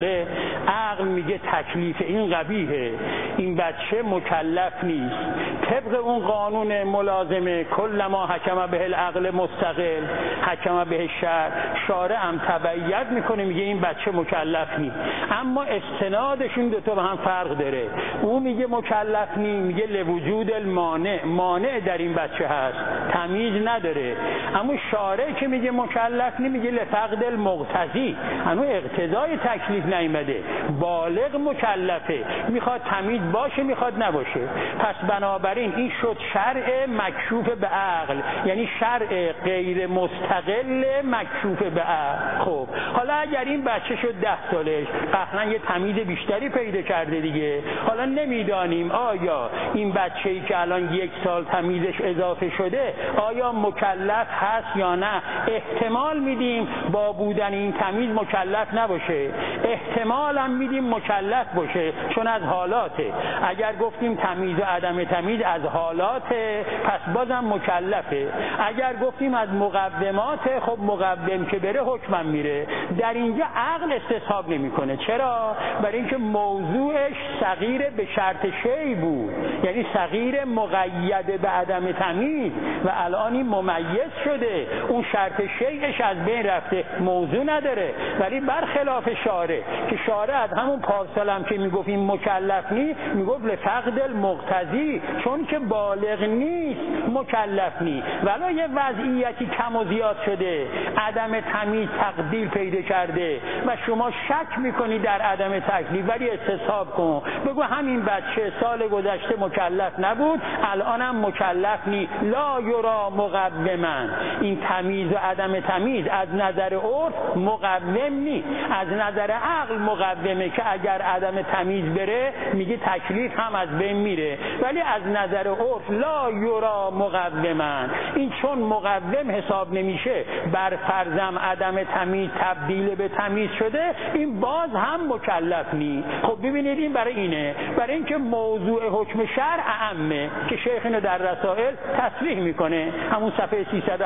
عقل میگه تکلیف این قبیحه، این بچه مکلف نیست. طبق اون قانون ملازمه کلما حکم به العقل مستقل حکم به شرع، شارع هم تبعیت میکنه میگه این بچه مکلف نیست. اما استنادشون دوتا به هم فرق داره. اون میگه مکلف نیست، میگه لوجود المانع، مانع در این بچه هست، تمیز نداره. اما شارع که میگه مکلف نیست میگه لفقد المقتضی، انو اقتضای تکلیف نیامده، بالغ مکلفه، میخواد تمیز باشه میخواد نباشه. پس بنابراین این شد شرع مکشوف به عقل، یعنی شرع غیر مستقل مکشوف به عقل. خب حالا اگر این بچه شد 10 سالش قطعا یه تمیز بیشتری پیدا کرده دیگه. حالا نمیدانیم آیا این بچه‌ای که الان 1 سال تمیزش اضافه شده آیا مکلف هست یا نه. احتمال میدیم با بودن این تمیز مکلف نباشه، احتمال هم میدیم مکلف باشه چون از حالاته. اگر گفتیم تمیز و عدم تمیز از حالاته پس بازم مکلفه. اگر گفتیم از مقومات، خب مقوم که بره حکمم میره. در اینجا عقل استصحاب نمیکنه. چرا؟ برای اینکه موضوعش صغیر به شرط شی بود، یعنی صغیر مقید به عدم تمیز و الان این ممیز شده، اون شرط شیش از بین رفته، موضوع نداره. ولی برخلاف شارع که شارع از همون پارسال هم که میگفتیم مکلف نیست میگفت لفقد المقتضی، چون که بالغ نیست مکلف نیست. ولی یه وضعیتی کم و زیاد شده، عدم تمیز تقدیر پیدا کرده و شما شک میکنی در عدم تکلیف، ولی استصحاب کن بگو همین بچه سال گذشته مکلف نبود الانم مکلف نیست، لا یرا مقوما. این تمیز و عدم تمیز از نظر عرف مقوم نیست، از نظر عقل مقومه که اگر عدم تمیز بره میگه تکلیف هم از بین میره. ولی از نظر عرف لا یرا مقوما، این چون مقوم حساب نمیشه بر فرضم عدم تمیز تبدیل به تمیز شده، این باز هم مکلف نیست. خب ببینید این برای اینه، برای اینکه موضوع حکم شرع اعمه که شیخ اینو در رسائل تصریح میکنه، همون صفحه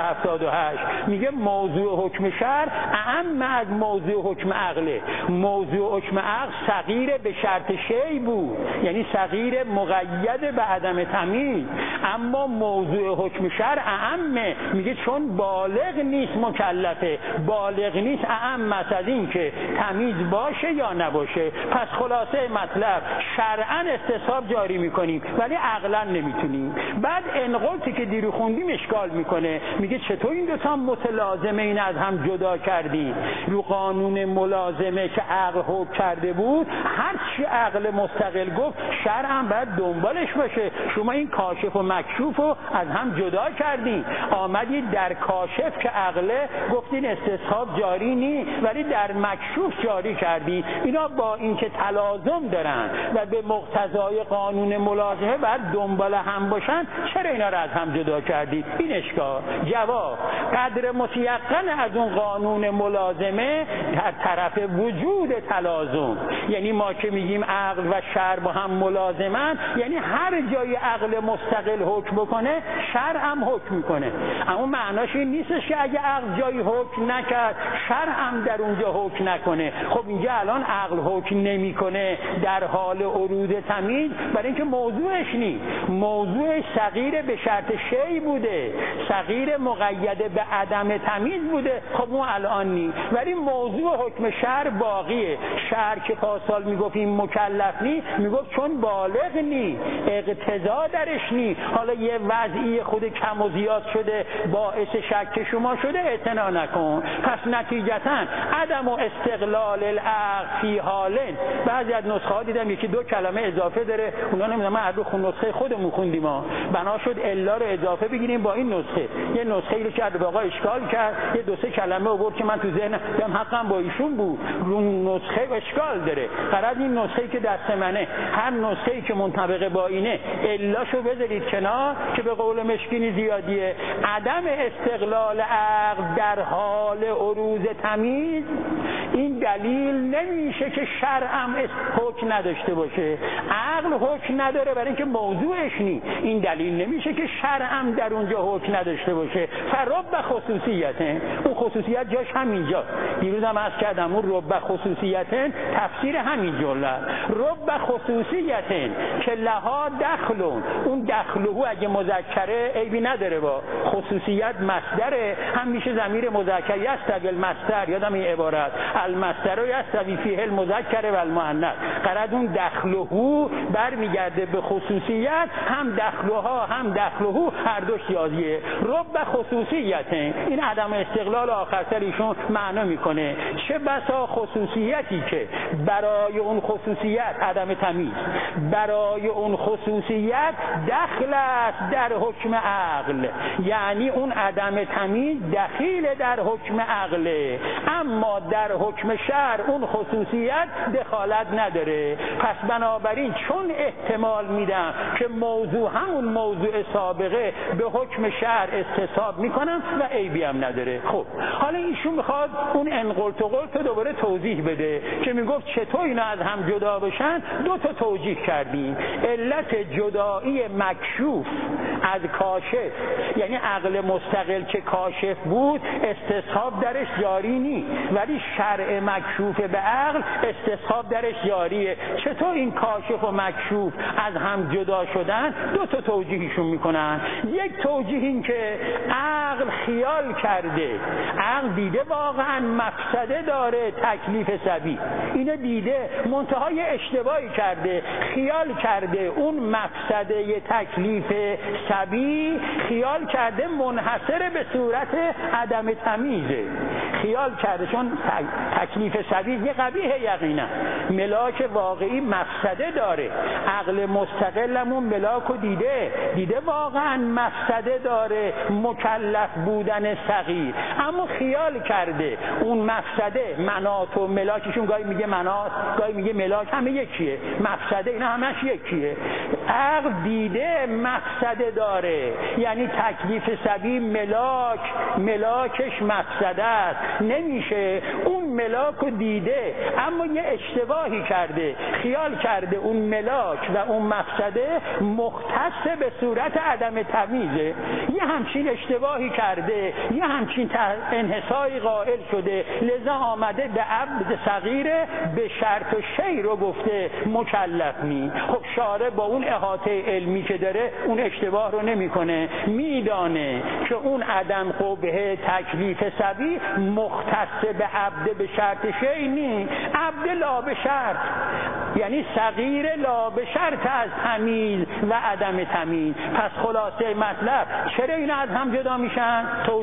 378 میگه موضوع حکم شرع اعم از موضوع حکم عقله. موضوع حکم عقل صغیر به شرط شی بود، یعنی صغیر مقید به عدم تمیز، اما موضوع حکم شرع اعمه، میگه چون بالغ نیست مکلفه، بالغ نیست اعم از این که تمیز باشه یا نباشه. پس خلاصه مطلب شرعا استصحاب جاری میکنیم ولی عقلا نمیتونیم. بعد انقلتی که دیرو خوندیم اشکال میکنه، میگه چطور این دو تا متلازمه این از هم جدا کردیم؟ رو قانون ملازمه که عقل حکم کرده بود هر چی عقل مستقل گفت شرعا باید دنبالش باشه. شما این کاشف و مکشوف رو از هم جدا کردین، آمدید در کاشف که عقله گفتین استصحاب جاری نی ولی در مکشوف جاری کردین. اینا با اینکه تلازم دارن و به مقتضای قانون ملازمه باید دنبال هم باشن، چرا اینا رو از هم جدا کردید؟ این اشکال. جواب قدر متیقن از اون قانون ملازمه در طرف وجود تلازم، یعنی ما که میگیم عقل و شرع با هم ملازمن، یعنی هر جای عقل مستقل حکم بکنه شرع هم حکم میکنه. اما معناش این نیستش که اگه عقل جایی حکم نکرد شرع هم در اونجا حکم نکنه. خب اینجا الان عقل حکم نمیکنه در حال عروض تمیز برای اینکه موضوعش نیست، موضوعش صغیر به شرط شی بوده، صغیر مقید به عدم تمیز بوده. خب اون الان نیست، ولی موضوع حکم شرع باقیه. شرع که پاسال میگفتیم مکلف نیست، میگفت چون بالغ نیست اقتضا درش نیست. حالا یه وضعی خود کم و زیاد شده باعث شک شما شده، اعتنا نکن. پس نتیجتا عدم و استقلال العقل فی حالن. بعضی از نسخه ها دیدم یکی 2 کلمه اضافه داره، اونا نمیدونم، من رو نسخه خودمون خوندیم ما، بنا شد الا رو اضافه بگیریم با این نسخه. یه نسخه رو کرد واقعا اشکال کرد، یه 2-3 کلمه آورد که من تو ذهنم دیدم حقا با ایشون بود، رو نسخه اشکال داره. غرض این نسخه‌ای که دست منه، هر نسخه‌ای که منطبق با اینه الاشو بذارید کنار که به قول مشکینی زیادیه. عدم استقلال عقل در حال عروض تمیز این دلیل نمیشه که شرع حکم نداشته باشه. عقل حکم نداره برای اینکه موضوعش نی. این دلیل نمیشه که شرع در اونجا حکم نداشته باشه. فرب خصوصیته، اون خصوصیت جاش همینجا. دیروز هم عرض کردم اون رب خصوصیته تفسیر همین جمله. رب خصوصیته که لها دخلون، اون دخلهو اگه مذکره عیبی نداره، با خصوصیت مصدره، هم میشه ضمیر مذکر یستوی المصدر، یادم این عبارت المصدر یستوی فیه المذکر و المؤنث. قرد اون دخلهو برمیگرده به خصوصیت، هم دخلها هم دخلهو هر دوش یازیه. رب خصوصیت، این عدم استقلال آخر سر ایشون معنا میکنه. چه بسا خصوصیتی که برای اون خصوصیت عدم تمیز، برای اون خصوصیت دخل است در حکم عقل، یعنی اون عدم تمیز دخیل در حکم عقله، اما در حکم شرع اون خصوصیت دخالت نداره. پس بنابراین چون احتمال میدم که موضوع همون موضوع سابقه به حکم شرع استصحاب میکنم و عیبی هم نداره. خب حالا ایشون میخواد اون انقلت و قلت دوباره توضیح بده که میگفت چطور اینا از هم جدا بشن. دو تا توجیه کردیم. علت جدایی مکشوف از کاشف، یعنی عقل مستقل که کاشف بود استصحاب درش جاری نی، ولی شرع مکشوف به عقل استصحاب درش جاریه. چطور این کاشف و مکشوف از هم جدا شدن؟ دو تا توجیهشون میکنن. یک توجیه این که عقل خیال کرده، عقل دیده واقعا مفسده داره تکلیف سبی، اینو دیده منتهای اشتباهی کرده، خیال کرده اون مفسده تکلیف سبی خیال کرده منحصر به صورت عدم تمیزه. خیال کرده چون تکلیف سبی یه قبیه یقینا ملاک واقعی مفسده داره، عقل مستقلمون ملاکو دیده واقعا مفسده داره مکلف بودن صغیر، اما خیال کرده اون مفسده منات و ملاکشون گاهی میگه منات گاهی میگه ملاک همه یکیه، مفسده اینا همش یکیه. عقل دیده مفسده داره، یعنی تکلیف سبی ملاکش مفسده است، نمیشه اون ملاکو دیده اما یه اشتباهی کرده، خیال کرده اون ملاک و اون مفسده مختص به صورت عدم تمیزه، یه همچین اشتباهی کرده، یه همچین انحصاری قائل شده، لذا آمده به عبد صغیر به شرط و شی رو گفته مکلف نی. خب شارع با اون احاطه علمی که داره اون اشتباه رو نمیکنه، میدانه که اون عدم قبح تکلیف سبی مختص به عبد به شرط شی نی، عبد لا به شرط، یعنی صغیر لا به شرط از تمیز و عدم تمیز. پس خلاصه مطلب چرا اینا از هم جدا میشن؟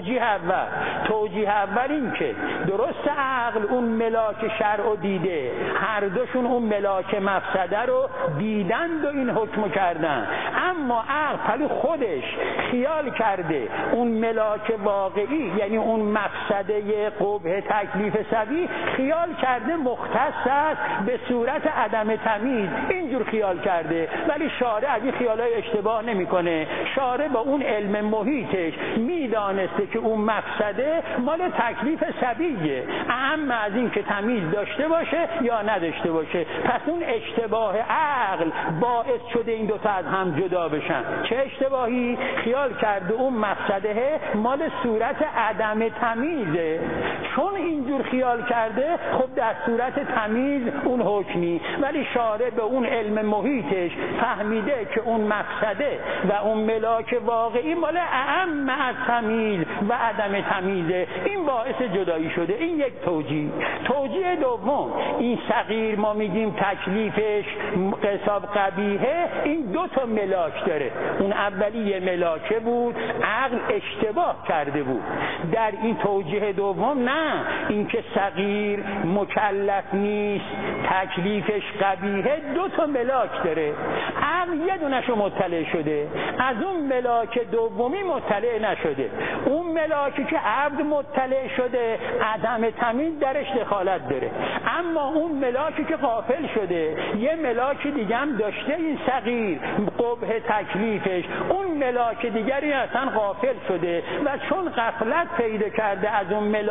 توجیه اول این که درست عقل اون ملاک شرع دیده، هر دوشون اون ملاک مفسده رو دیدند و این حکم کردن، اما عقل خودش خیال کرده اون ملاک واقعی یعنی اون مفسده قبح تکلیف سبی خیال کرده مختص است به صورت عدم تمیز، اینجور خیال کرده. ولی شارع از این خیالای اشتباه نمیکنه، شارع با اون علم محیطش میدانسته که اون مفسده مال تکلیف سبیه، اما از این که تمیز داشته باشه یا نداشته باشه. پس اون اشتباه عقل باعث شده این دوتا از هم جدا بشن. چه اشتباهی؟ خیال کرده اون مفسده مال صورت عدم تمیزه، چون اینجور خیال کرده خب در صورت تمیز اون حکمی، ولی شارع به اون علم محیطش فهمیده که اون مفسده و اون ملاک واقعی مال اعم از تمیز و عدم تمیزه، این باعث جدایی شده. این یک توجیه. توجیه دوم، این صغیر ما میگیم تکلیفش حساب قبیحه، این دو تا ملاک داره. اون اولی یه ملاکه بود، عقل اشتباه کرده بود. در این توجیه دوم نه، این که صغیر مکلف نیست تکلیفش قبیحه، دو تا ملاک داره. عقل یه دونشو مطلع شده، از اون ملاک دومی مطلع نشده. اون ملاکی که عبد مطلع شده عدم تمیز درش دخالت داره، اما اون ملاکی که غافل شده یه ملاک دیگه هم داشته، این صغیر قبح تکلیفش، اون ملاک دیگری اصلا غافل شده و چون غفلت پیدا کرده از اون ملاک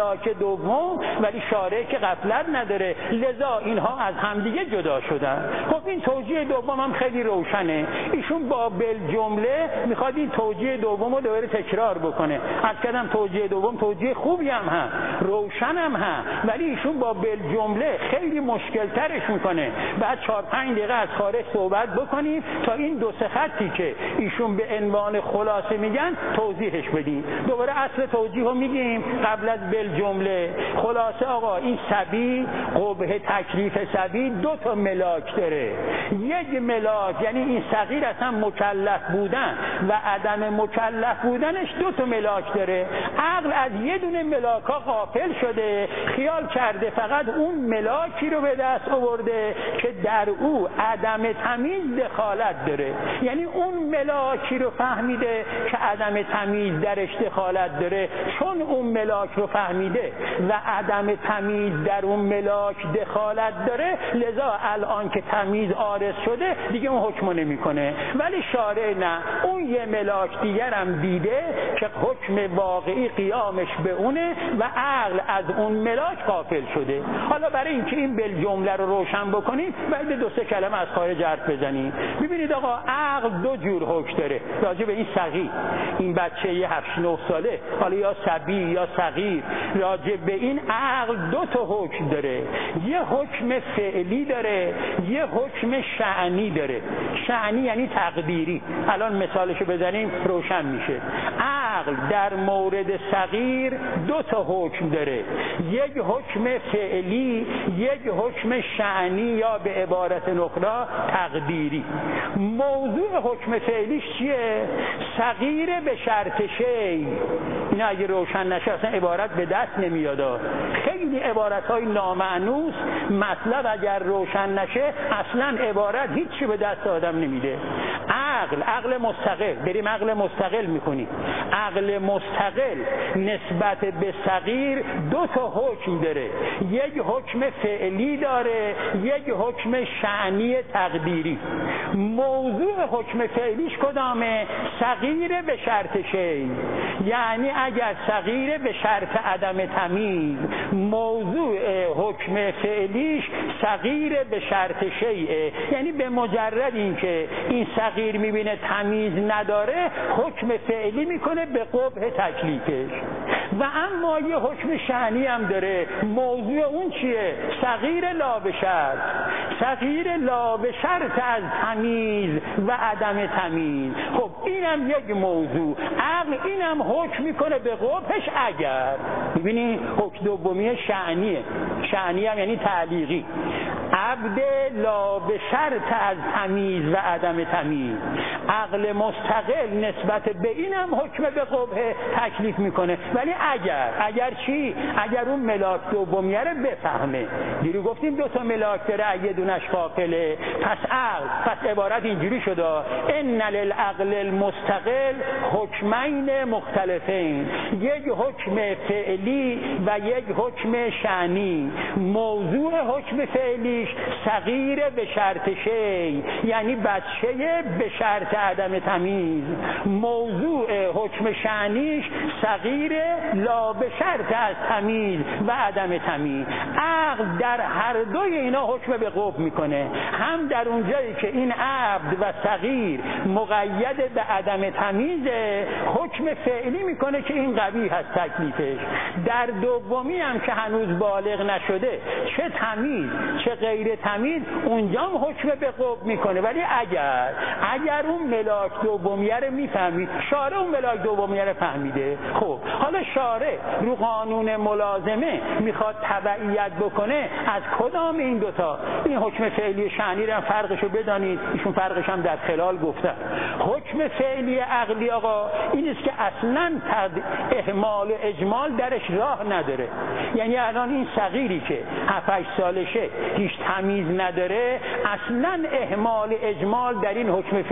دوم، ولی شارع که غفلت نداره، لذا اینها از همدیگه جدا شدن. خب این توجیه دوم هم خیلی روشنه. ایشون با بالجمله میخواد این توجیه دوم رو دوباره تکرار بکنه. از کردم توجیه دوم توجیه خوبی هم روشن هم ولی ایشون با بالجمله خیلی مشکل ترش میکنه. بعد 4-5 دقیقه از خارج صحبت بکنیم تا این 2-3 خطی که ایشون به عنوان خلاصه میگن توضیحش بدیم. دوباره اصل توجیه رو میگیم قبل از بالجمله. خلاصه آقا این صبی، قبح تکلیف صبی 2 تا ملاک داره. یک ملاک یعنی این صغیر اصلا مکلف بودن و عدم مکلف بودنش 2 تا ملاک داره. عقل از یه دونه ملاکا غافل شده، خیال کرده فقط اون ملاکی رو به دست آورده که در او عدم تمیز دخالت داره. یعنی اون ملاکی رو فهمیده که عدم تمیز درش دخالت داره. چون اون ملاک رو فهمیده و عدم تمیز در اون ملاک دخالت داره، لذا الان که تمیز عارض شده دیگه اون حکم نمیکنه. ولی شارع نه، اون یه ملاک دیگر هم دیده که حکم واقعی قیامش به اونه و عقل از اون ملاک غافل شده. حالا برای اینکه این بالجمله رو روشن بکنیم باید 2-3 کلمه از خارج حرف بزنیم. ببینید آقا عقل 2 جور حکم داره راجع به این صغیر، این بچه 7-9 ساله، حالا یا صبی یا صغیر. راجع به این عقل 2 تا حکم داره. یه حکم فعلی داره، یه حکم شأنی داره. شأنی یعنی تقدیری. الان مثالشو بزنیم روشن میشه. عقل در مورد صغیر 2 تا حکم داره. یک حکم فعلی، یک حکم شأنی یا به عبارت نخرا تقدیری. موضوع حکم فعلیش چیه؟ صغیر به شرط شی. این اگه روشن نشه اصلا عبارت به دست نمیاد. خیلی عبارت‌های نامعنوس، مطلب اگر روشن نشه اصلا عبارت هیچی به دست آدم نمیده. عقل مستقل، بریم عقل مستقل میکنیم. عقل مستقل نسبت به صغیر 2 تا حکم داره. یک حکم فعلی داره، یک حکم شأنی تقدیری. موضوع حکم فعلیش کدامه؟ صغیر به شرط شی. یعنی اگر صغیر به شرط عدم تمیز، موضوع حکم فعلیش صغیر به شرط شیء. یعنی به مجرد اینکه این صغیر میبینه تمیز نداره، حکم فعلی میکنه به قبح تکلیفش. و اما یه حکم شأنی هم داره. موضوع اون چیه؟ صغیر لا به شرط. صغیر لا به شرط از تمیز و عدم تمیز. خب اینم یک موضوع. عقل اینم حکم میکنه به قبحش اگر. ببینید حکم دومی شأنیه. شأنی هم یعنی تعلیقی. عبد لا به شرط از تمیز و عدم تمیز. عقل مستقل نسبت به اینم حکم به قبح تکلیف میکنه. ولی اگر چی؟ اگر اون ملاک دومیه رو بفهمه. دیرو گفتیم 2 تا ملاک داره، یه دونش غافله. پس عبارت اینجوری شده: ان للعقل المستقل حکمین مختلفین. یک حکم فعلی و یک حکم شأنی. موضوع حکم فعلیش صغیر به شرط شی، یعنی بچه به شرط عدم تمیز. موضوع حکم شأنیش صغیر لا به شرط از تمیز و عدم تمیز. عقل در هر دوی اینا حکم به قبح میکنه. هم در اونجایی که این عبد و صغیر مقید به عدم تمیزه، حکم فعلی میکنه که این قبیح هست تکلیفش. در دومی هم که هنوز بالغ نشده، چه تمیز چه غیر تمیز، اونجا هم حکم به قبح میکنه. ولی اگر اون ملاک دومیه رو میفهمید، شارع اون ملاک دومیه رو فهمیده. خب حالا شارع رو قانون ملازمه میخواد تبعیت بکنه از کدام این 2 تا؟ این حکم فعلی شأنی رو فرقشو بدانید. ایشون فرقش هم در خلال گفتن. حکم فعلی عقلی آقا این است که اصلا اهمال و اجمال درش راه نداره. یعنی الان این صغیری که 7-8 سالشه هیچ تمیز نداره، اصلا اهمال اجمال در این حکم فعلی نیست.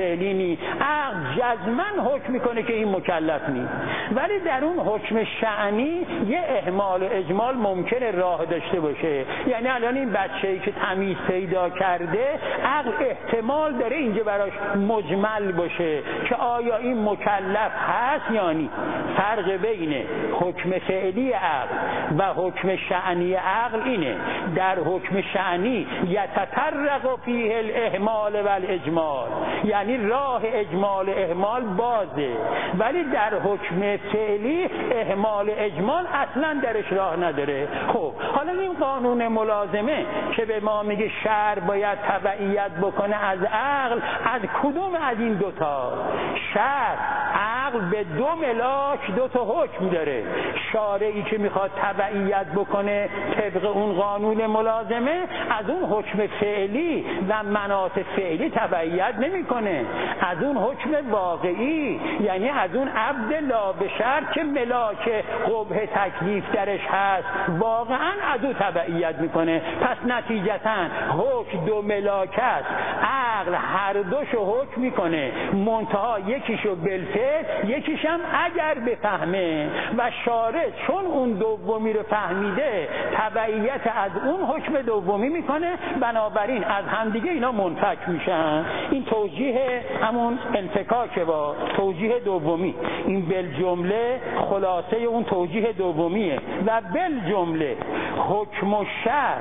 حکمی، عقل جزماً حکم میکنه که این مکلف نیست. ولی در اون حکم شأنی یه اهمال و اجمال ممکنه راه داشته باشه. یعنی الان این بچه‌ای که تمیز پیدا کرده، عقل احتمال داره اینجا براش مجمل باشه که آیا این مکلف هست یا نی. فرق بین حکم فعلی عقل و حکم شأنی عقل اینه: در حکم شأنی یتطرق فیه الاهمال و الاجمال، یعنی راه اجمال و اهمال بازه، ولی در حکم فعلی اهمال و اجمال اصلا درش راه نداره. خب حالا این قانون ملازمه که به ما میگه شرع باید تبعیت بکنه از عقل، از کدوم از این دوتا؟ شرع عقل به دو ملاک دو تا حکم داره. شارعی که میخواد تبعیت بکنه طبق اون قانون ملازمه، از اون حکم فعلی و مناط فعلی تبعیت نمیکنه، از اون حکم واقعی، یعنی از اون عبد لا بشر که ملاک قبح تکلیف درش هست، واقعا از اون تبعیت میکنه. پس نتیجتا حکم دو ملاک است، عقل هر دوشو حکم میکنه، منتها یکیشو بالفعل، یکیشم اگر بفهمه، و شارع چون اون دومی رو فهمیده تبعیت از اون حکم دومی میکنه، بنابراین از همدیگه اینا منفک میشن. این توجیه همون انفکاکه با توجیه دومی. این بالجمله خلاصه اون توجیه دومیه. و بالجمله حکم الشرع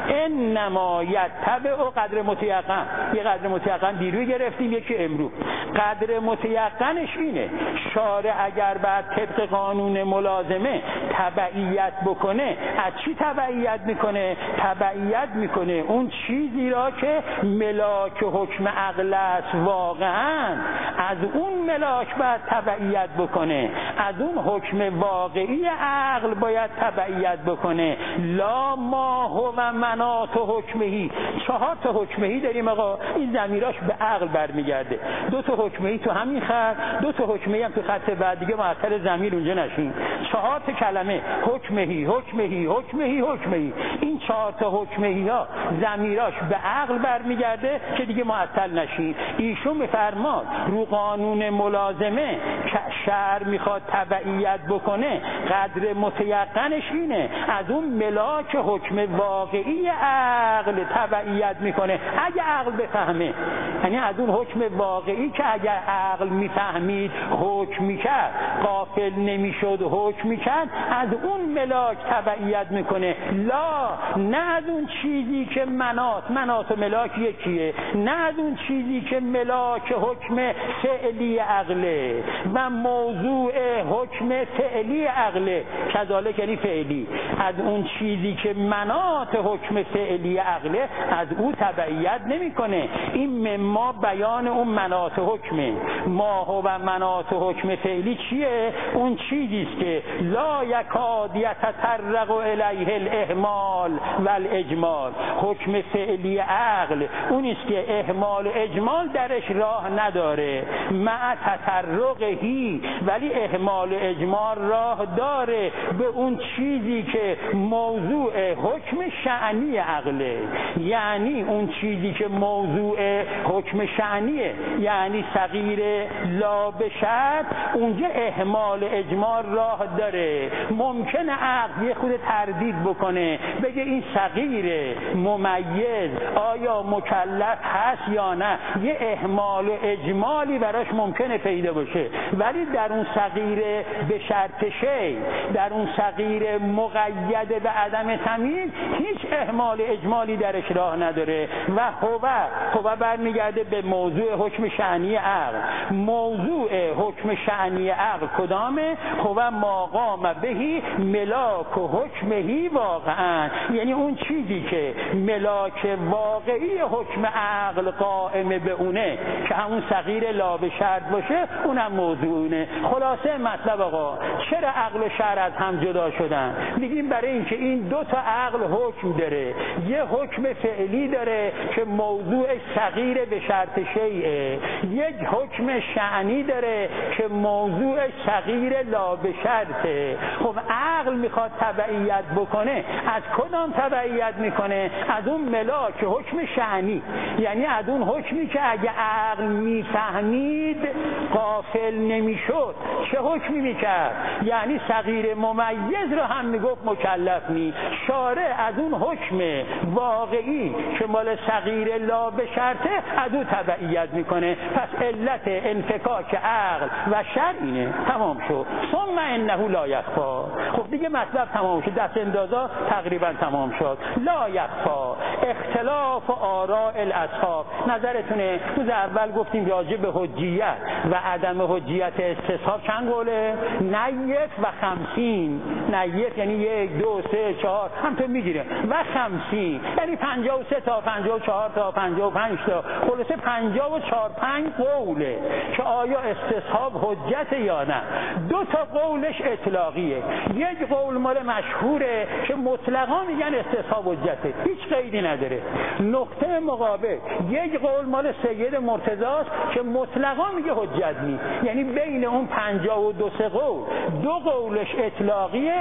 انما یتبع قدر متیقن. یه قدر متیقن دیروز گرفتیم، یکی امروز. قدر متیقنش اینه: شارع اگر بعد طبق قانون ملازمه تبعیت بکنه، از چی تبعیت میکنه؟ تبعیت میکنه اون چیزی را که ملاک حکم عقل است، واقعا از اون ملاک باید تبعیت بکنه، از اون حکم واقعی عقل باید تبعیت بکنه. لا ما هو و مناط حکمهی. 4 تا حکمهی داریم آقا، این ضمیراش به عقل برمیگرده. 2 تا حکمهی تو همین خط، 2 تا حکمهی هم تو خط بعد، دیگه معطل ضمیر اونجا نشین. 4 تا کلمه حکمهی حکمهی حکمهی حکمهی. این 4 تا حکمهی ها ضمیراش به عقل برمیگرده که دیگه معطل نشین. ایشون میفرماد رو قانون ملازمه که شرع میخواد تبعیت بکنه، قدر متیقنش اینه از اون ملاک حکم واقعی عقل تبعیت میکنه اگه عقل بفهمه. یعنی از اون حکم واقعی که اگر عقل میفهمید حکم میکرد، غافل نمیشد حکم میکرد، از اون ملاک تبعیت میکنه. لا، نه از اون چیزی که مناط و ملاک یکیه، نه از اون چیزی که ملاک حکم فعلی عقله و موضوع حکم فعلی عقله، کذالک یعنی فعلی، از اون چیزی که مناط حکم فعلی عقله از او تبعیت نمیکنه. این مما بیان اون مناط حکمه. ما هو و مناط حکم فعلی چیه؟ اون چیزی است که لا یکاد یتطرق الیه الاهمال و الاجمال. حکم فعلی عقل اون است که اهمال و اجمال درش راه نداره، مع تطرقهی، ولی اهمال و اجمال راه داره به اون چیزی که موضوع حکم شأنی عقله. یعنی اون چیزی که موضوع حکم شأنیه، یعنی صغیر لا بشر، اونجا اهمال اجمال راه داره. ممکنه عقل یه خود تردید بکنه، بگه این صغیر ممیز آیا مکلف هست یا نه، یه اهمال و اجمالی براش ممکنه پیدا باشه، ولی در اون صغیر به شرط شی، در اون صغیر مقید به عدم تمییز، هیچ اهمال و اجمالی درش راه نداره. و هو برمیگرده به موضوع حکم شأنی عقل. موضوع حکم شأنی عقل کدامه؟ هو ما قام بهی ملاک و حکمهی واقعا، یعنی اون چیزی که ملاک واقعی حکم عقل قائم به اونه که همون صغیر لا به شرط باشه، اونم موضوعونه. میکنه. خلاصه مطلب آقا، چرا عقل و شرع از هم جدا شدن؟ میگیم برای اینکه این دو تا عقل حکم داره. یه حکم فعلی داره که موضوعش صغیر به شرط شیء، یک حکم شأنی داره که موضوعش صغیر لا به شرطه. خب عقل میخواد تبعیت بکنه، از کدام تبعیت میکنه؟ از اون ملاک حکم شأنی، یعنی از اون حکمی که اگه عقل میفهمید غافل نمیشد. چه حکمی میکرد؟ یعنی صغیر ممیز رو هم میگفت مکلف نی. شارع از اون حکم واقعی که مال صغیر لا به شرطه از اون تبعیت میکنه. پس علت انفکاک عقل و شرع اینه. تمام شد. ثم انه لا یخفا. خب دیگه مطلب تمام شد، دست اندازا تقریبا تمام شد. لا یخفا اختلاف آراء الاصحاب. نظرتونه روز اول گفتیم راجع به حجیت و عدم حجیت استصحاب چند قوله؟ نیت و 50. نیت یعنی 1 2 3 4 همطور میگیره و 50 یعنی 53 تا 54 تا 55 تا خلاصه 54 5 قوله که آیا استصحاب حجت یا نه. دو تا قولش اطلاقیه. یک قول مال مشهوره که مطلقا میگن استصحاب حجته، هیچ قیدی نداره. نقطه مقابل یک قول مال سید مرتضی است که مطلقا میگه حجت نیست. یعنی بین اون 52 قول دو قولش اطلاقیه،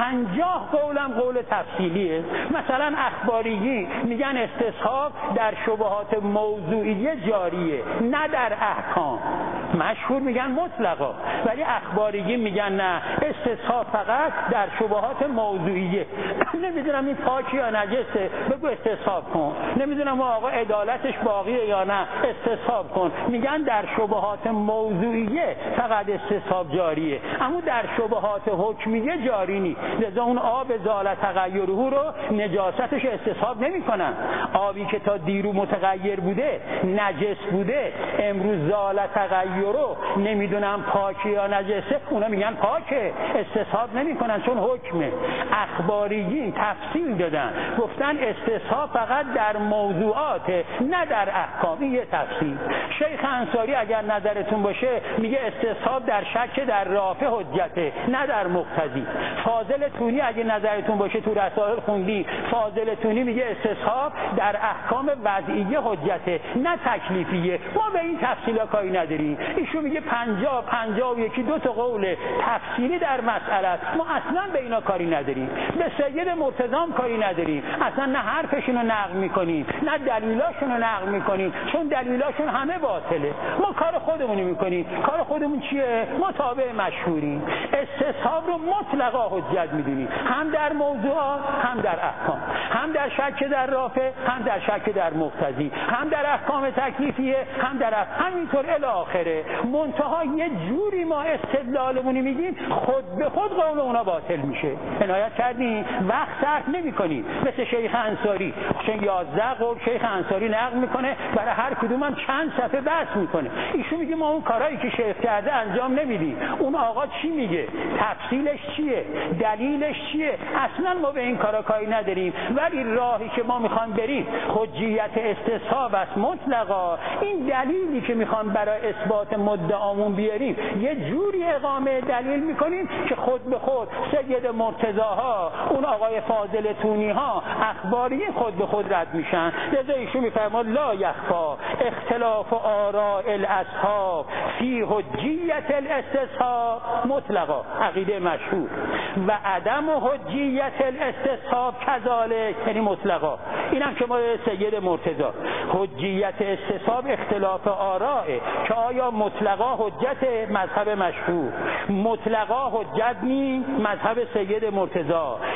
50 قولم قول تفصیلیه. مثلا اخباریی میگن استصحاب در شبهات موضوعیه جاریه نه در احکام. مشهور میگن مطلقا، ولی اخباریی میگن نه، استصحاب فقط در شبهات موضوعیه. نمیدونم این پاکی یا نجسه، بگو استصحاب کن. نمیدونم آقا عدالتش باقیه یا نه، استصحاب کن. میگن در شبهات موضوعیه فقط استصحاب جاریه، اما در شبهات حکمیه جاری نیست. لذا اون آب زال تغیره رو نجاستش استصحاب نمیکنن. آبی که تا دیرو متغیر بوده، نجس بوده، امروز زال تغیره نمیدونم پاکی یا نجسه، اونا میگن پاکه، استصحاب نمیکنن چون حکمه. اخباریین تفصیل دادن، گفتن استصحاب فقط در موضوعات نه در احکام. این یه تفصیل. شیخ انصاری اگر نظرتون باشه میگه استصحاب در شک در رافع حجته نه در مقتضی. فاضل تونی اگه نظرتون باشه تو رسائل خوندی، فاضل تونی میگه استصحاب در احکام وضعیه حجته نه تکلیفیه. ما به این تفصیلا کاری نداریم. ایشون میگه 50 و یکی دو تا قول تفصیلی در مسئله است، ما اصلا به اینا کاری نداریم. به سید مرتضی کاری نداریم، اصلا نه حرفشون رو نقل میکنیم نه دلیلاشون رو نقل میکنیم، چون دلیلاشون همه باطله. ما کار خودمون میکنیم. کار خودمون چیه؟ ما تابع مشهوریم. استصحاب رو مطلقا حجت میدونیم، هم در موضوعات هم در احکام، هم در شک در رافع هم در شک در مقتضی، هم در احکام تکلیفیه هم در همینطور الی آخره. منتها یه جوری ما استدلالمون میگیم خود به خود قول اونا باطل میشه. عنایت کردین؟ وقت صرف نمی‌کنیم. مثل شیخ انصاری، چون 11 قول شیخ انصاری نقل میکنه، برای هر کدوم هم چند صفحه بحث میکنه. ایشون میگه ما اون کارهایی که شیخ کرده انجام نمیدیم. اون آقا چی میگه؟ تفصیلش چیه؟ دلیلش چیه؟ اصلا ما به این کارا کاری نداریم. ولی راهی که ما میخوام بریم حجیت استصحاب است مطلقا. این دلیلی که میخوام برای اثبات مدعامون بیاریم یه جوری اقامه دلیل میکنیم که خود به خود سید مرتضی ها، اون آقای فاضل تونی ها، اخباری خود به خود رد میشن. لذا ایشون میفرماد لا یخفا اختلاف آراء الاصحاب فی حجیت الاستصحاب مطلقا، عقیده مشهور، و عدم حجیت الاستصحاب کذالک، یعنی مطلقا. اینم که ما سید مرتضی حجیت استصحاب اختلاف آراء که آیا مطلقا حجت مذهب مشهور، مطلقا حجت نی مذهب سید مرتضی،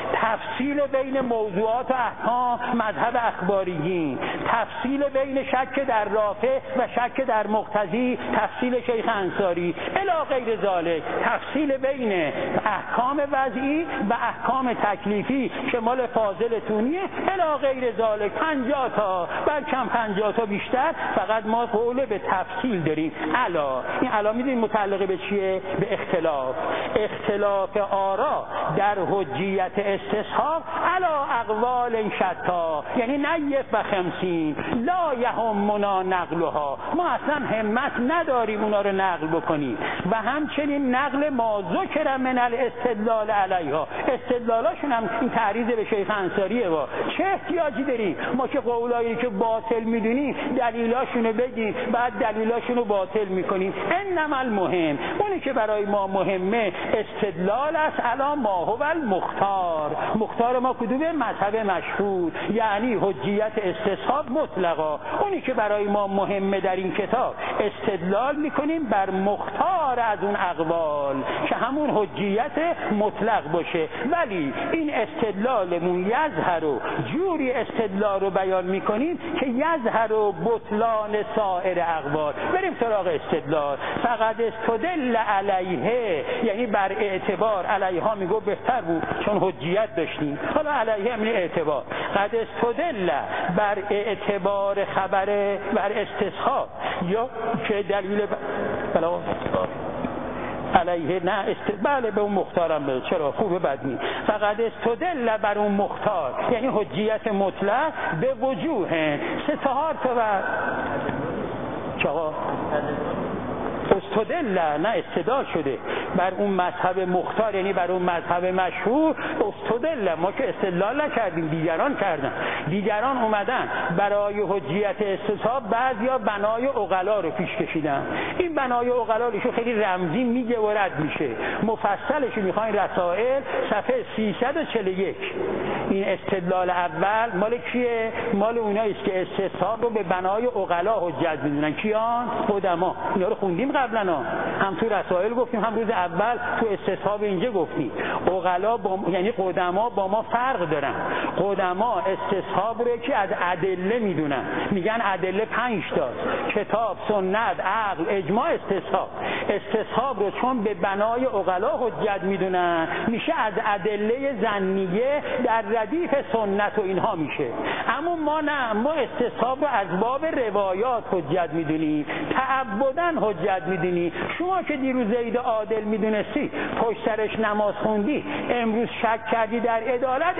تفصیل بین موضوعات و احکام مذهب اخباریین، تفصیل بین شک در رافع و شک در مقتضی تفصیل شیخ انصاری، الی غیر ذالک تفصیل بین احکام وضعی و احکام تکلیفی که مال فاضل تونیه، الی غیر ذالک 50 تا بلکم 50 تا بیشتر. فقط ما قول به تفصیل داریم. این علا میدونید متعلق به چیه؟ به اختلاف آرا در حجیت استصحاب علا اقوال شتا، یعنی نیف و خمسین لا یهمنا نقلها، ما اصلا همت نداریم اونا رو نقل بکنیم. و همچنین نقل ما ذکر من الاستدلال علیها، استدلالاشون هم این تعریض به شیخ انصاریه. چه احتیاجی داریم ما که قولایی که باطل میدونیم دلیلاشونو بگیم بعد دلیلاشونو باطل میکنیم؟ انما المهم، اونی که برای ما مهمه استدلال است علی ما هو المختار. مختار ما کدومه؟ مذهب مشهور، یعنی حجیت استصحاب مطلقا. اونی که برای ما مهمه در این کتاب استدلال میکنیم بر مختار از اون اقوال که همون حجیت مطلق باشه. ولی این استدلالمون یظهر و جوری استدلال رو بیان میکنیم که یظهر و بطلان سایر اقوال. بریم سراغ استدلال. فقط استدل علیه، یعنی بر اعتبار، علیها میگو بهتر بود چون حجیت داشتیم، حالا علیه همین اعتبار. قد استدل بر اعتبار خبر بر استصحاب یا که دلیل بلا علیه نه بله به اون مختارم بده. چرا؟ خوبه بد نی. فقط استدل بر اون مختار یعنی حجیت مطلق به وجوه ستهار تا و چقا استدل نه استدلال شده بر اون مذهب مختار، یعنی بر اون مذهب مشهور. استدل ما که استدلال نکردیم، دیگران کردن. دیگران اومدن برای حجیت استصحاب بعضیا بنای عقلا رو پیش کشیدن. این بنای عقلاشو خیلی رمزی میگه و رد میشه. مفصلش میخواین رسائل صفحه 341. این استدلال اول مال کیه؟ مال اوناییست که استصحاب رو به بنای عقلا حجت میدونن. کیان؟ قدما. اینا رو خوندیم قبلا، هم تو رسائل گفتیم، هم روز اول تو استصحاب اینجا گفتیم. عقلا یعنی قدما با ما فرق دارن. قدما استصحاب رو که از ادله میدونن، میگن ادله 5 تاست: کتاب، سنت، عقل، اجماع، استصحاب. استصحاب رو چون به بنای عقلا حجت میدونن میشه از ادله ظنیه در ردیف سنت و اینها میشه. اما ما نه، ما استصحاب رو از باب روایات حجت میدونیم، تعبداً حجت میدونی. شما که دیروز زید عادل میدونستی پشت سرش نماز خوندی، امروز شک کردی در عدالت،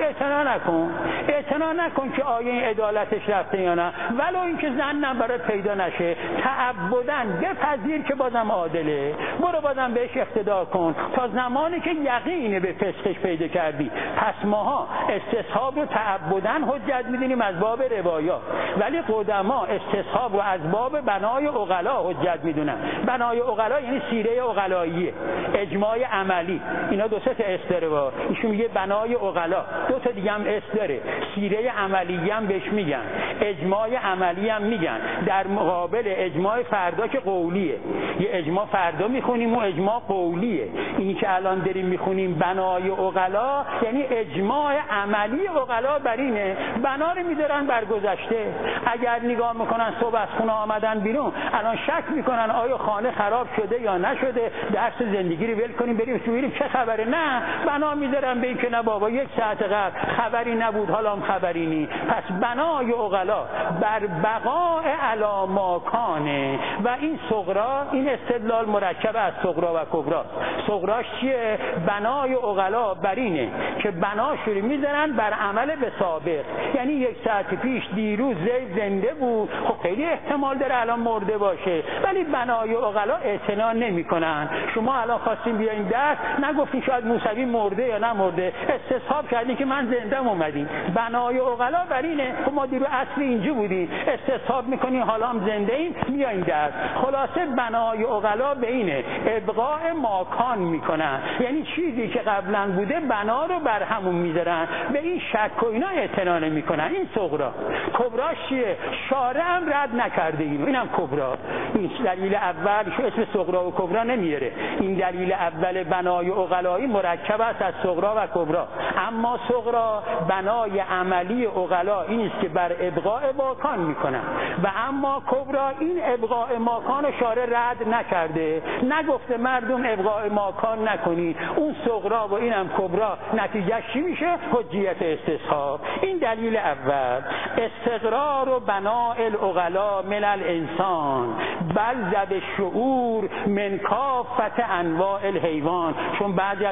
اعتنا نکن که آیا این عدالتش رفته یا نه، ولو اینکه زنم برات پیدا نشه. تعبداً بپذیر که بازم عادله، برو بازم بهش اقتدا کن تا زمانی که یقین به فسقش پیدا کردی. پس ماها استصحاب رو تعبداً حجت میدونیم از باب روایات، ولی قدما استصحاب رو از باب بنای عقلا حجت میدونن. بنای عقلا یعنی سیره عقلاییه، اجماع عملی. اینا دو سه تا اس داره. ایشون میگه بنای عقلا، دو تا دیگه هم اس داره. سیره عملی هم بهش میگن، اجماع عملی هم میگن. در مقابل اجماع فردا که قولیه، یه اجماع فردا میخونیم و اجماع قولیه. اینی که الان داریم میخونیم بنای عقلا یعنی اجماع عملی عقلا بر اینه. بنا رو میذارن بر گذشته. اگر نگاه میکنن صبح از خونه آمدن بیرون، الان شک میکنن آیا خانه خراب شده یا نشده، درس زندگی رو ول کنیم بریم تو ببینیم چه خبره. نه، بنا میذارن به این که نه بابا 1 ساعت قبل خبری نبود حالا هم خبری نی. پس بنای عقلا بر بقاء علی ما کانه. و این صغرا، این استدلال مرکب از صغرا و کبرا. صغراش چیه؟ بنای عقلا بر اینه که بناشوری میذارن بر عمل به سابق، یعنی 1 ساعت پیش دیروز زید زنده بود، خب خیلی احتمال داره الان مرده باشه، ولی بنای عقلا اعتنا نمی‌کنن. شما الان خواستین بیاین درس، نگفتین شاید موسوی مرده یا نمرده، استصحاب کردین که من زنده‌ام اومدین. بنای عقلا بر اینه. خب ما دیرو اصل اینجا بودیم، استصحاب می‌کنین حالا هم زنده ایم میاین درس. خلاصه بنای عقلا به اینه، ابقاء ماکان میکنن، یعنی چیزی که قبلا بوده بنا رو بر همون میذارن، به این شک و اینا اعتنا نمی‌کنن. این صغرا. کبراش چیه؟ شارع هم رد نکرده اینم کبرا. این دلیل اول شو اسم صغرا و کبرا نمیاره. این دلیل اول بنای عقلایی مرکب است از صغرا و کبرا. اما صغرا بنای عملی عقلا این است که بر ابقاء ماکان میکنن، و اما کبرا این ابقاء ماکان رو شارع رد نکرده، نگفته مردم ابقاء ماکان نکنید. اون صغرا و اینم کبرا نتیجه چی میشه؟ حجیت استصحاب. این دلیل اول. استقرار و بناء العقلا من الانسان بل ذب الشعور من کافت انواع الحیوان. چون بعضی از حیوانات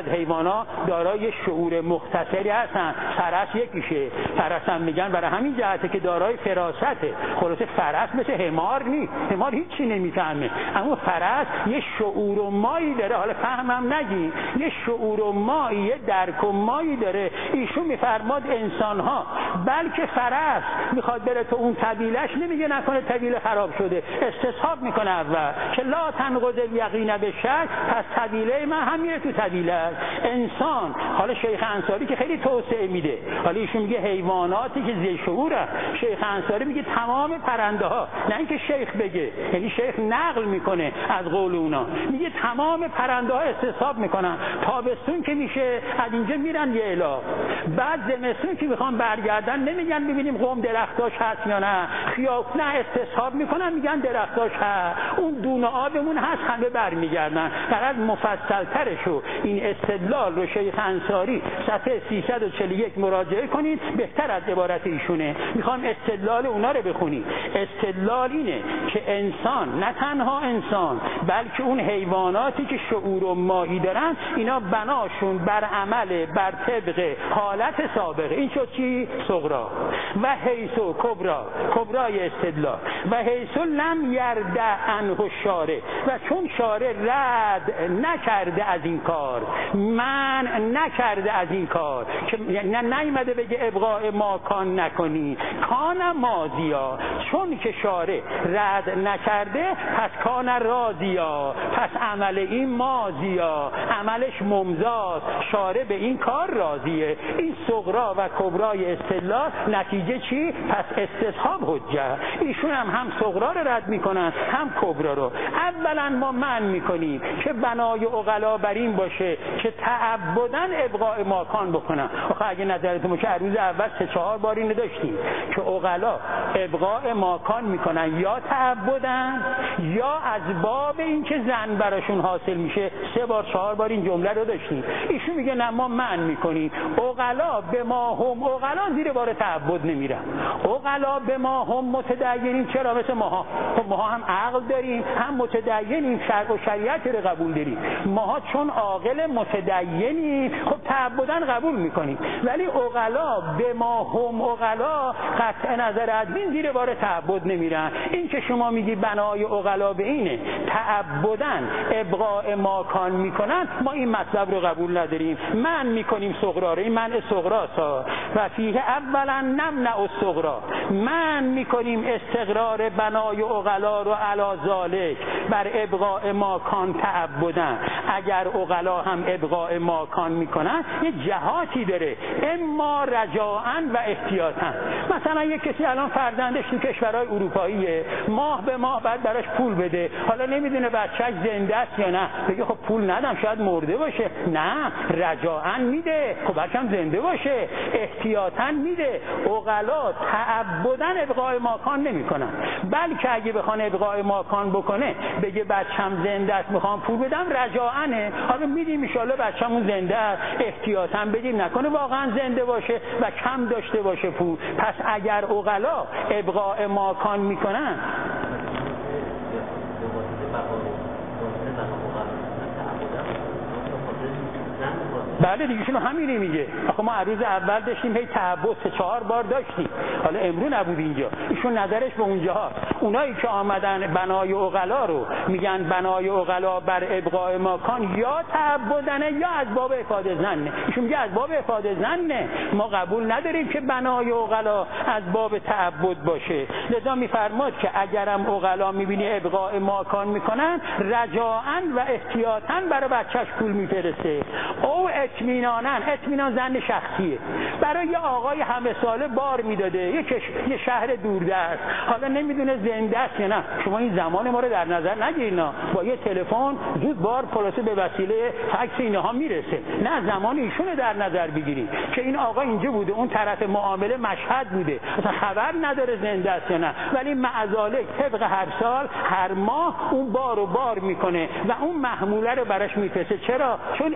ها دارای شعور مختصری هستن. فرس یکیشه. فرس هم میگن برای همین جهته که دارای فراسته. خلاصه فرس مثل حمار نیست. حمار هیچی نمیفهمه، اما فرس یه شعور و مایی داره. حالا فهمم نگی، یه شعور و مایی، یه درک و مایی داره. ایشون میفرماد انسان ها بلکه فرس میخواد بره تو اون طویلش، نمیگه نکنه طویل خراب شده، استصحاب میکنه اول که لا تنقض الیقین بالشک، پس طویله من هم میره تو طویله. انسان، حالا شیخ انصاری که خیلی توسعه میده، حالا ایشون میگه حیواناتی که ذی شعوره، شیخ انصاری میگه تمام پرنده ها، نه اینکه شیخ بگه، یعنی شیخ نقل میکنه از قول اونا، میگه تمام پرنده ها استصحاب میکنن. تابستون که میشه از اینجا میرن یه علاق، بعد زمستون که میخوان برگردن نمیگن ببینیم قم درختاش هست یا نه، نه استصحاب میکنن میگن درختاش هست، اون دونه آبمون هست، همه برمیگردن. فقط مفصل ترشو این استدلال رو شیخ انصاری صفحه 341 مراجعه کنید، بهتر از عبارت ایشونه. میخوام استدلال اونا رو بخونید. استدلال اینه که انسان، نه تنها انسان بلکه اون حیواناتی که شعور و ماهی دارن، اینا بناشون بر عمل بر طبق حالت سابقه. این شد چی؟ صغرا. و حیث و کبرا، کبرای استدلال. و حیث لم یرد عنه الشارع، و چون شارع رد نکرده از این کار، من نکرده از این کار، که نه نیمده بگه ابقاء ما کان نکنی، کان ماضیا، چون که شارع رد نکرده پس کان راضیا، پس عمل این ماضیا، عملش ممضاست، شارع به این کار راضیه. این صغرا و کبرای استدلال. نتیجه چی؟ پس استصحاب حجه. ایشون هم صغرا رو رد میکنن هم کبرا رو. اولا ما منع میکنیم که بنای عقلا بر این باشه که تعبدن ابقاء ماکان بکنن. آخه اگه نظرتون باشه روز اول 3-4 بار اینو داشتیم که عقلا ابقاء ماکان میکنن یا تعبدن یا از باب این که زن براشون حاصل میشه. 3-4 بار این جمله رو داشتیم. ایشون میگه نه ما منع میکنیم. عقلا به ما هم عقلا زیر بار تعبد نمیرن. عقلا به ما هم متدینیم. چرا؟ مثل ماها. خب ماها هم عقل داریم هم متدینیم، شرع و شریعت رو قبول داریم. ماها چون عاقل متدینیم خب تعبدن قبول میکنیم، ولی عقلا به ما هم عقلا قطع نظر از این زیر بار تعبد نمیرن. این که شما میگی بنای عقلا به اینه تعبدن ابقاء ماکان میکنن، ما این مطلب رو قبول نداریم، من میکنیم صغرا رو. این منع صغرا و فیه اولا نمنع الصغرا، من میکنیم استقرار بنای عقلا رو علی ذالک بر ابقاء ماکان تعبدن. اگر عقلا هم ابقاء ماکان میکنن یه جهاتی داره، اما رجاءن و احتیاطا. مثلا یک کسی الان فرزندش تو کشورهای اروپاییه، ماه به ماه بعد براش پول بده، حالا نمیدونه بچه‌ش زنده است یا نه، بگه خب پول ندم شاید مرده باشه. نه، رجاءن میده، خب بچه‌م زنده باشه، احتیاطا میده. عقلا تعبدن ابقاء ماکان نمیکنن، بلکه اگه بخوان ابقاء ماکان بکنه بگه بچه‌م زنده است میخوام پول بدم، رجاءنه، حالا میدیم ان شاءالله بچه‌مون زنده است، احتیاطا بدیم نکنه واقعا زنده باشه و کم داشته باشه پول. پس اگر عقلا ابقاء ماکان میکنن بله دیگه، شنو همینه میگه. آخه ما روز اول داشتیم هی تعبد 3-4 بار داشتیم، حالا امرو نبود اینجا. ایشون نظرش به اونجاها. اونایی که آمدن بنای عقلا رو میگن بنای عقلا بر ابقاء ماکان یا تعبدنه یا از باب افاده زنه. ایشون میگه از باب افاده زنه، ما قبول نداریم که بنای عقلا از باب تعبد باشه. لذا میفرماد که اگرم عقلا میبینی ابقاء ماکان میکنن، رجاءن و احتیاطاً برای بچهش پول میفرسته. او اطمینان زن شخصیه، برای یه آقای همه ساله بار میداده یه شهر دوردست، حالا نمیدونه زنده است یا نه. شما این زمان ما رو در نظر نگیرید، با یه تلفن زود بار پلاس به وسیله فکس اینها میرسه. نه، زمان ایشونه در نظر بگیرید که این آقا اینجا بوده، اون طرف معامله مشهد بوده، اصلا خبر نداره زنده است یا نه، ولی معذالک طبق هر سال هر ماه اون بار میکنه و اون محموله رو براش میفرسته. چرا؟ چون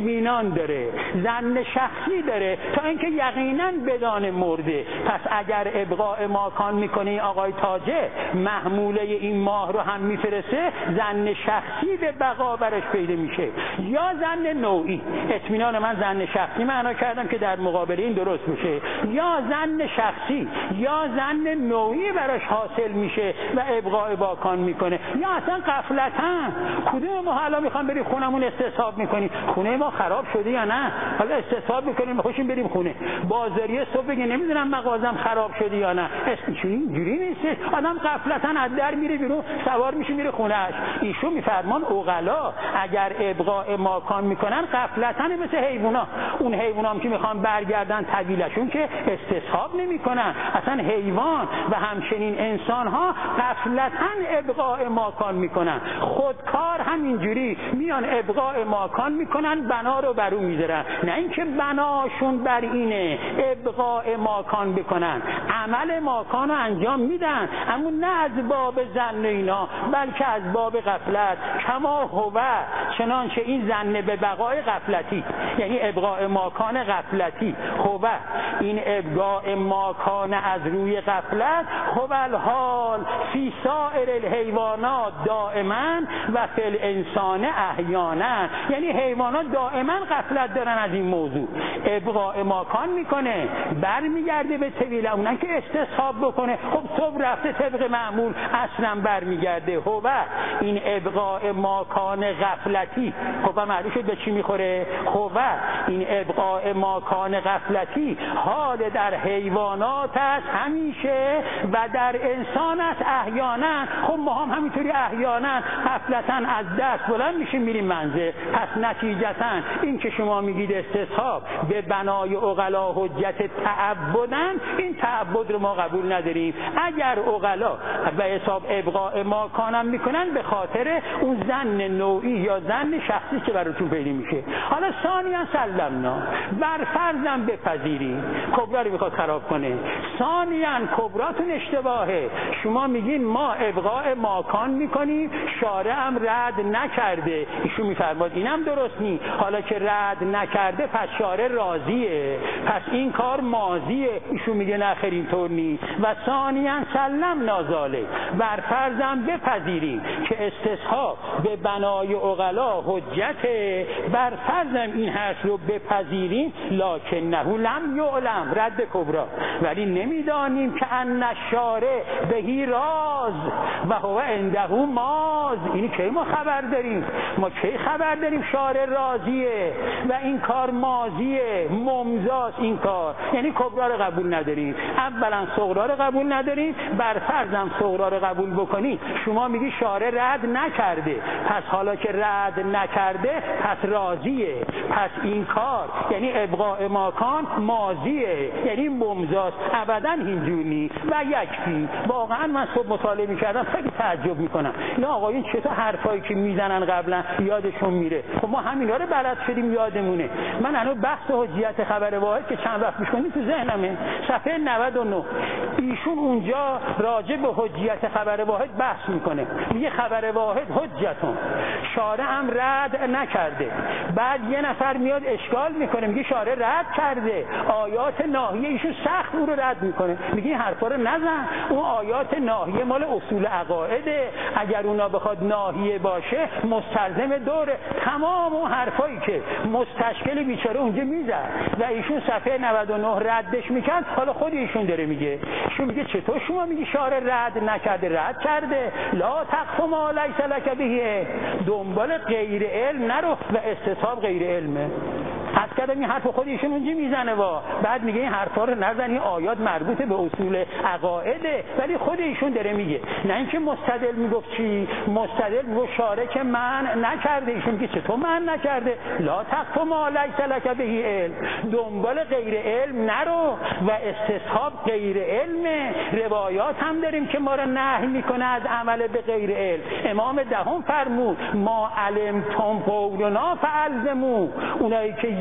اطمینان داره، ظن شخصی داره تا اینکه یقینا بدان مرده. پس اگر ابقاء ماکان میکنه آقای تاجه محموله این ماه رو هم میفرسته، ظن شخصی به بقا برش پیدا میشه، یا ظن نوعی. اطمینان من ظن شخصی معنا کردم که در مقابل این درست میشه، یا ظن شخصی یا ظن نوعی براش حاصل میشه و ابقاء ماکان میکنه، یا اصلا غفلتاً. کدوم ما حالا میخوام بریم خونمون استصحاب میکنیم، خونه ما خراب شده یا نه، حالا استصحاب میکنیم میخوشیم بریم خونه، بازاریه صبح بگه نمیدونم مغازم خراب شده یا نه. اسمشون اینجوری نیست. آدم غفلتاً از در میره بیرون، سوار میشه میره خونهش. ایشون میفرمان عقلا اگر ابقاء ماکان میکنن غفلتاً مثل حیونا. اون حیونا هم که میخوان برگردن طویلشون که استصحاب نمیکنن، اصلا حیوان و همچنین انسان ها غفلتاً ابقاء ماکان میکنن. خودکار همینجوری میان ابقاء ماکان میکنن، بنا رو برو میذارن، نه اینکه بناشون بر اینه ابقاء ماکان بکنن، عمل ماکان رو انجام میدن، اما نه از باب ظن اینا بلکه از باب غفلت. کما هو، چنانچه این ظن به بقای غفلتی، یعنی ابقاء ماکان غفلتی. هو این ابقاء ماکان از روی غفلت، هو الحال فی سائر الحیوانات دائما و فی الانسان احیانا. یعنی حیوانات دائما غفلت دارن از این موضوع، ابقاء ماکان میکنه برمیگرده به طویل، اونن که استصحاب بکنه خب صبح رفته طبق معمول اصلا برمیگرده. هو این ابقاء ماکان غفلتی، خب معلوم شد به چی میخوره. هو این ابقاء ماکان غفلتی حال در حیوانات است همیشه و در انسان است احیانا. خب ما هم همینطوری احیانا غفلتاً از دست بلند میشیم میریم منزل. پس نتیجتاً این که شما میگید استصحاب به بنای عقلا حجت تعبدن، این تعبد رو ما قبول نداریم. اگر عقلا به حساب ابقاء ماکانم میکنن به خاطر اون ظن نوعی یا ظن شخصی که براتون پیدا میشه. حالا ثانیاً سلمنا، بر فرضم بپذیریم کبرا رو میخواد خراب کنه. ثانیاً کبراتون اشتباهه، شما میگین ما ابقاء ماکان میکنیم شارع هم رد نکرده. ایشون میفرماد اینم درست نی، حالا که رد نکرده پس شارع راضیه، پس این کار ماضیه. ایشون میگه نه خیر اینطور نی. و ثانیاً سلم نازاله، بر فرضم بپذیریم که استصحاب به بنای عقلا حجته، بر فرضم این حرف رو بپذیریم، لکنه لم یعلم، رد کبرا، ولی نمیدانیم که ان الشارع بهی راز و هو عنده ماز. اینی کی ما خبر داریم؟ ما کی خبر داریم شارع راضیه و این کار ماضیه، ممضاست این کار؟ یعنی کبرا رو قبول نداریم. اولا صغرا رو قبول نداریم، بر فرضم صغرا رو قبول بکنی شما میگی شارع رد نکرده، پس حالا که رد نکرده پس راضیه، پس این کار یعنی ابقاء ماکان ماضیه، یعنی ممضاست. ابدا اینجوری نیست. و یکفی، واقعا من صبح مطالعه میکردم خیلی تعجب میکنم اینا آقایون چطور حرفایی که میزنن قبلا یادشون میره. خب ما همینا رو بلد شدیم یادمونه. من الان بحث حجیت خبر واحد که چند وقت پیش تو ذهنمه، صفحه 99 ایشون اونجا راجع به حجیت خبر واحد بحث میکنه، میگه خبر واحد حجتون، شارع هم رد نکرده. بعد یه نفر میاد اشکال میکنه میگه شارع رد کرده، آیات ناهیه ایشون سخت او رو رد میکنه، میگه این حرفا رو نزن، اون آیات ناهیه مال اصول عقایده، اگر اونا بخواد ناهیه باشه مستلزم دوره. تمام اون حرفایی که مستشکل بیچاره اونجا میزد و ایشون صفحه 99 ردش میکرد، حالا خود ایشون داره میگه. ایشون میگه چطور شما میگی شارع رد نکرده؟ رد کرده. لا تقف ما لیس لک به، دنبال غیر علم نرو و استصحاب غیر علمه. حد کردم این حرف خود ایشون اونجا میزنه بعد میگه این حرفا رو نزنی، آیات مربوط به اصول عقایده، ولی خود ایشون داره میگه. نه اینکه مستدل میگفت چی؟ مستدل میگفت شارع که من نکرده، ایشون میگه چطور من نکرده؟ لا تقف ما لیس لک به علم، دنبال غیر علم نرو و استصحاب غیر علمه. روایات هم داریم که ما رو نهی میکنه از عمل به غیر علم. امام دهم فرمود ما علمتم قولنا فالزموا، اونایی که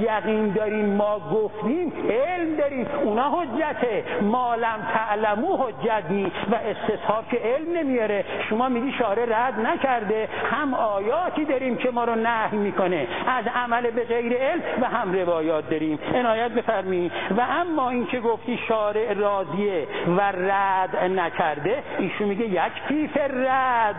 یقین داریم ما گفتیم علم داریم، اونا حجته. ما لم تعلمو حجت نیست و استصحاب که علم نمیاره. شما میگی شارع رد نکرده، هم آیاتی داریم که ما رو نهی میکنه از عمل به غیر علم و هم روایات داریم. عنایت بفرمایید. و اما این که گفتی شارع راضیه و رد نکرده، ایشون میگه یکفی فی رد،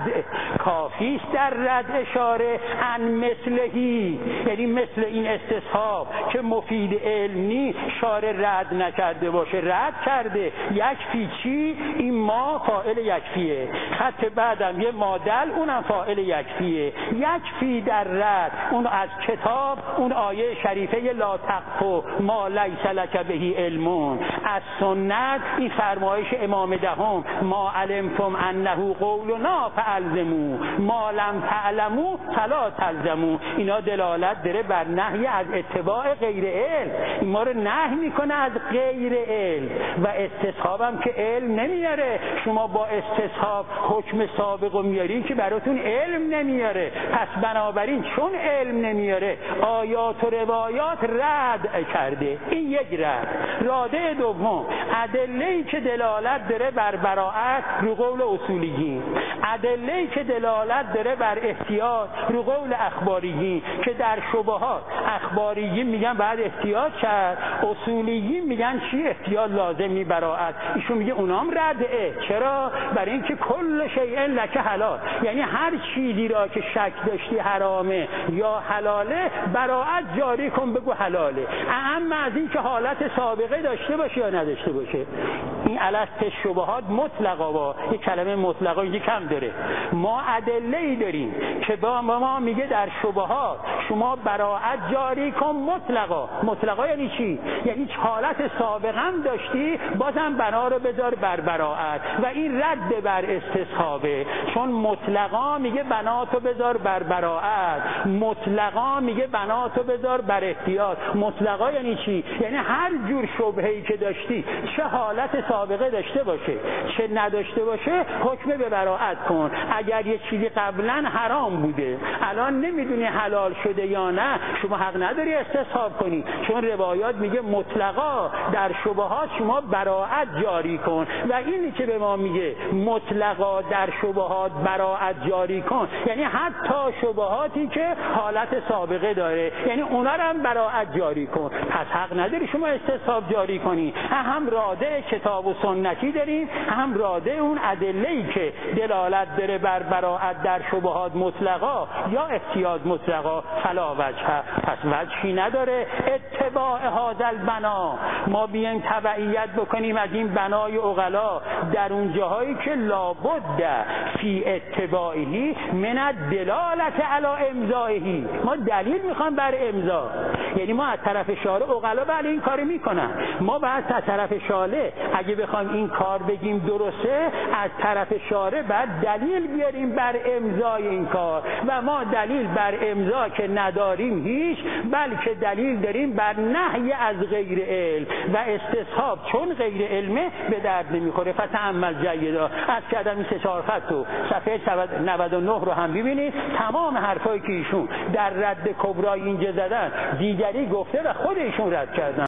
کافی است در رد اشاره ان مثلهی، یعنی مثل این استصحاب که مفید علمی شارع رد نکرده باشه، رد کرده. یکفی چی؟ این ما فاعل یکفیه، خط بعدم یه مادل اونم فاعل یکفیه. یکفی در رد اون از کتاب، اون آیه شریفه لا تقف ما لیس لک به علم، از سنت این فرمایش امام دهم ما علمتم انه قولنا فالزموا ما لم تعلموا فلا تلزموا. اینا دلالت داره بر نهی از اتباع غیر علم، این ما رو نهی میکنه از غیر علم. و استصحابم که علم نمیاره، شما با استصحاب حکم سابق رو میارین که براتون علم نمیاره. پس بنابراین چون علم نمیاره آیات و روایات رد کرده. این یک رد. راده دوم ادله‌ای که دلالت داره بر براءت رو قول اصولیین، ادله‌ای که دلالت داره بر احتیاط رو قول اخباریین، که در شبهات اخباریین میگن بعد احتیاط کرد، اصولیین میگن چی؟ احتیاط لازمی براءت. ایشون میگه اونام رده. چرا؟ برای اینکه کل شیء لک حلال، یعنی هر چیزی را که شک داشتی حرامه یا حلاله براءت جاری کن، بگو حلاله، اما از این که حالت سابقه داشته باشه یا نداشته باشه. این الست شبهات مطلقا، با یک کلمه مطلقا اینجا کم داره. ما ادله‌ای داریم که با ما میگه در شبهات شما براءت جاری کن مطلقا. مطلقا یعنی چی؟ یعنی حالت سابقه هم داشتی بازم بنا رو بذار بر براءت، و این رد بر استصحابه. چون مطلقا میگه بناتو بذار بر براءت، مطلقا میگه بناتو بذار بر احتیاط. مطلقا یعنی چی؟ یعنی هر جور شبهه‌ای که داشتی، چه حالت سابقه داشته باشه چه نداشته باشه، حکم به براءت کن. اگر یه چیزی قبلا حرام بوده الان نمیدونی حلال شده یا نه، شما حق نداری استصحاب کنی، چون روایات میگه مطلقا در شبهات شما براءت جاری کن. و اینی که به ما میگه مطلقا در شبهات براءت جاری کن، یعنی حتی شبهاتی که حالت سابقه داره، یعنی اونا رو هم براءت جاری کن. پس حق نداری شما استصحاب جاری کنی. هم راده کتاب و سنتی داریم، هم راده اون ادله‌ای که دلالت داره بر براءت در شبهات مطلقا یا احتیاط مطلقا. فلا وجه، پس وجهی نداره اتباع هذا البنا، ما بیایم تبعیت بکنیم از این بنای عقلا در اون جاهایی که لابد فی اتباعی من الدلالت علی امضائه. ما دلیل میخوام بر امضا، یعنی ما از طرف شارع عقلا بله این کاری میکنن، ما بعد از طرف شارع اگه بخوایم این کار بگیم درسته، از طرف شارع بعد دلیل بیاریم بر امضای این کار. و ما دلیل بر امضا که نداریم هیچ، بلکه دلیل داریم بر نهی از غیر علم و استصحاب چون غیر علمه به درد نمیخوره. فتأمل جیدا. از کردم این 3-4 خط و صفحه 99 رو هم ببینید، تمام حرفایی که ایشون در رد کبرای اینجا زدن دیگری گفته و خود ایشون رد کردن.